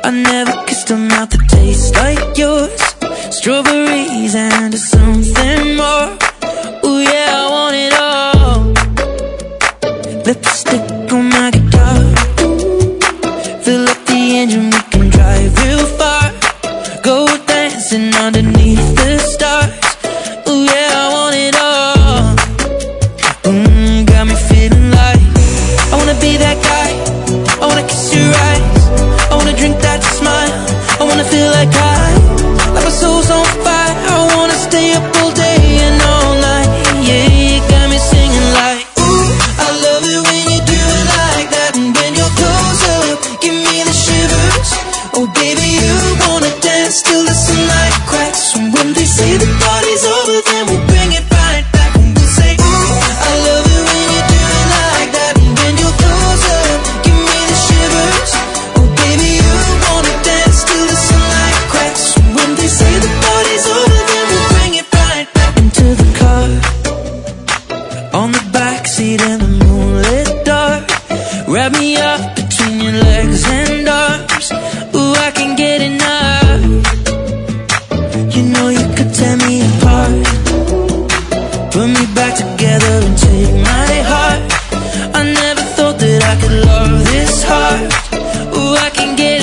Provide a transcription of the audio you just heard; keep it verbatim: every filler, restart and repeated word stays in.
I never kissed a mouth that tastes like yours. Strawberries and something more. Ooh yeah, I want it all. Lipstick on my guitar. Fill up the engine, we can drive real far. Go dancing underneath the stars. Ooh yeah, I want it all. Mmm, got me feeling like I wanna be that guy. I wanna kiss your eyes. I wanna drink that smile. I wanna feel like I, like my soul's on fire. I wanna stay up all day and all night. Yeah, you got me singing like, ooh, I love it when you do it like that. And when you're close up, give me the shivers. Oh baby, you wanna dance till the sunlight cracks. And when they say the party's over, then we'll bring it right back. And we'll say, ooh, I love it when you do it like that. And when you're close up, give me the shivers. Oh baby, you wanna dance till the sunlight cracks. And when they say the party's over, then we'll bring it right back. Into the car, on the backseat in the moonlit dark. Wrap me up between your legs and arms. Ooh, I can't get enough. You know you could tear me apart, put me back together and take my heart. I never thought that I could love this hard. Ooh, I can't get